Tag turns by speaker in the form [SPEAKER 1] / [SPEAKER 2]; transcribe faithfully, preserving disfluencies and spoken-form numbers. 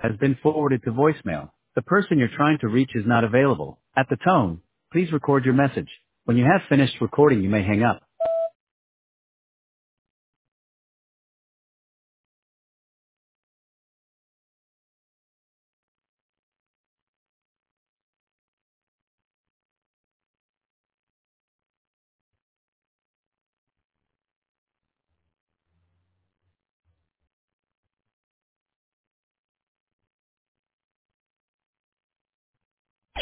[SPEAKER 1] has been forwarded to voicemail. The person you're trying to reach is not available. At the tone, please record your message. When you have finished recording, you may hang up.